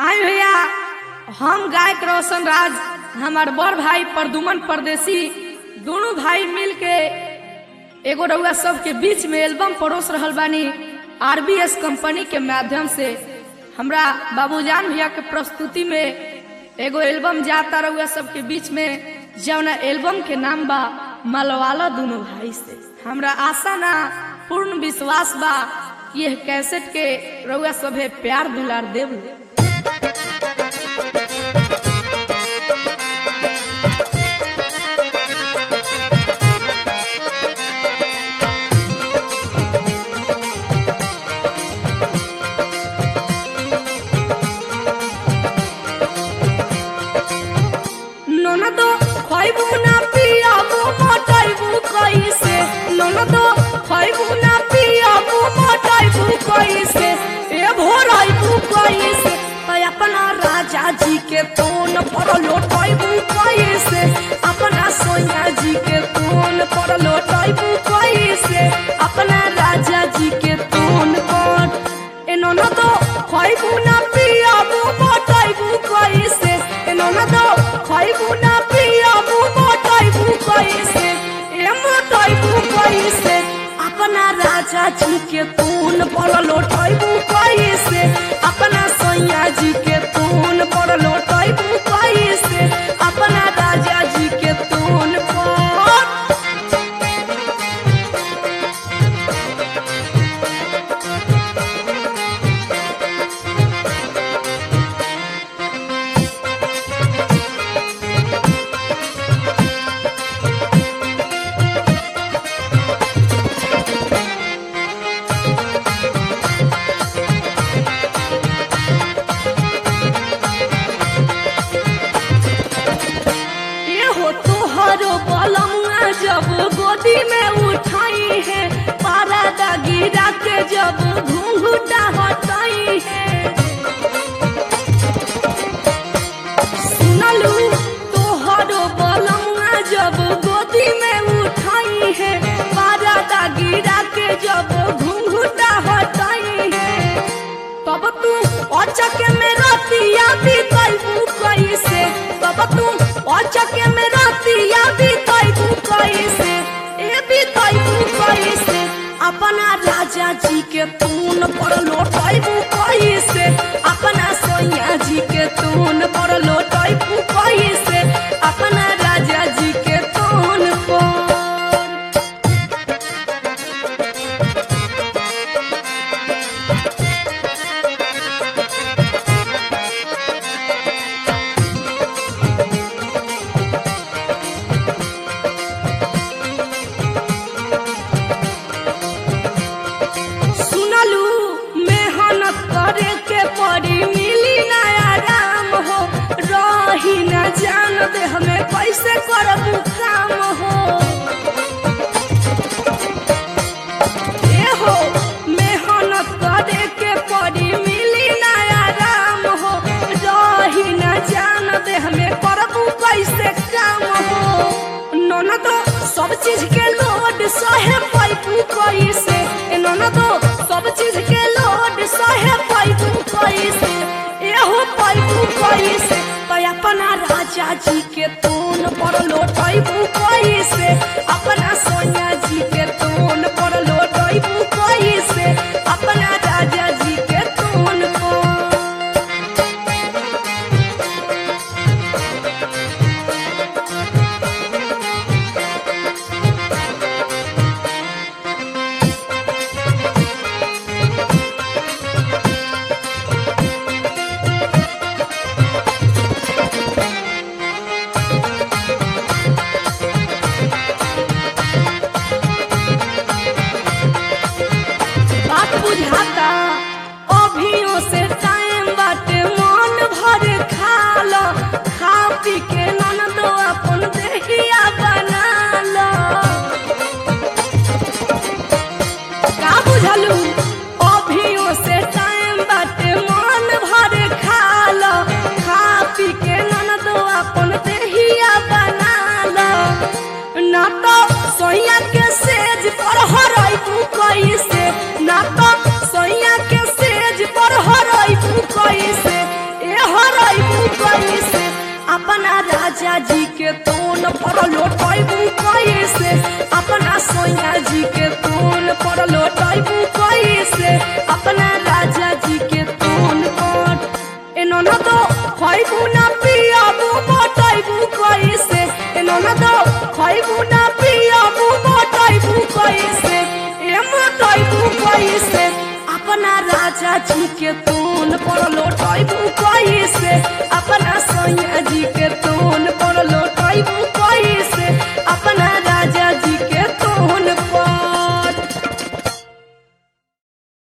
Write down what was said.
आए भैया, हम गायक रोशन राज, हमार बड़ भाई प्रदुमन परदेसी, दोनों भाई मिल के एगो रउआ सब के बीच में एल्बम परोस रहल बानी। RBS कंपनी के माध्यम से हमरा बाबूजान भैया के प्रस्तुति में एगो एल्बम जाता रउआ सब के बीच में, जौना एल्बम के नाम बा मलवाला दोनों भाई से। हमरा आशा ना पूर्ण विश्वास बा यह कैसेट के रउआ सभे प्यार दुलार देव। ननदो खइबू ना पियाबू मोटाइबू कैसे, ननदो खइबू ना पियाबू मोटाइबू कैसे, ए भोराइबू कैसे, तो अपना राजा जी के तोन पर लोटाइबू कैसे, अपना सोनिया जी के तोन पर लोटाइबू कैसे, अपना राजा जी के तोन पर। ए ननदो खइबू ना पियाबू मोटाइबू कैसे, ए ननदो खइबू ना पियाबू मोटाइबू कैसे, ए मोटाइबू कैसे, अपना राजा जी के तोन पर लोटाइबू कैसे, अपना सैया जी के तोन पर लोटाइबू कैसे, अपना राजा जी के तोन पर। जब गोदी में उठाई है, पारा गिरा के जब घूंघटा हटाई है, सुनलू तोहरो बलमुआ जब गोदी में उठाई है, पारा गिरा के जब घूंघटा हटाई है, तब तू अचक में रतिया बिताइबू कैसे, तब तू अचक में रतिया बिताइबू कैसे, ए बिताइबू कैसे, अपना राजा जी के तून पर लोटाइबू कैसे, अपना सैया जी के तून पर लोटाइबू कैसे, अपना राजा जी के तून पर। जान दे हमें कैसे करबू काम हो, ए हो मेहनत करे के पड़ी मिली ना आराम हो, रही ना जान दे हमें करबू कैसे काम हो, ननदो सब चीज के लोड सहे पाइबू कैसे, ए ननदो सब चीज के लोड सहे पाइबू कैसे, ए हो पाइबू कैसे, अपना राजा जी के तोन पर लोटाइबू कैसे, अपना सोनिया जी के तोन पर लोटाइबू कैसे, अपना राजा जी के तोन पर। राजा जी के तोन पर लोटैबू कैसे अपना सोया जी के तोन पर लोटैबू कैसे अपना राजा जी के तोन पर ए ननद खैबू ना पियाबू मोटैबू कैसे ए ननद खैबू ना पियाबू मोटैबू कैसे ए मोटैबू कैसे अपना राजा जी के तोन पर लोटैबू कैसे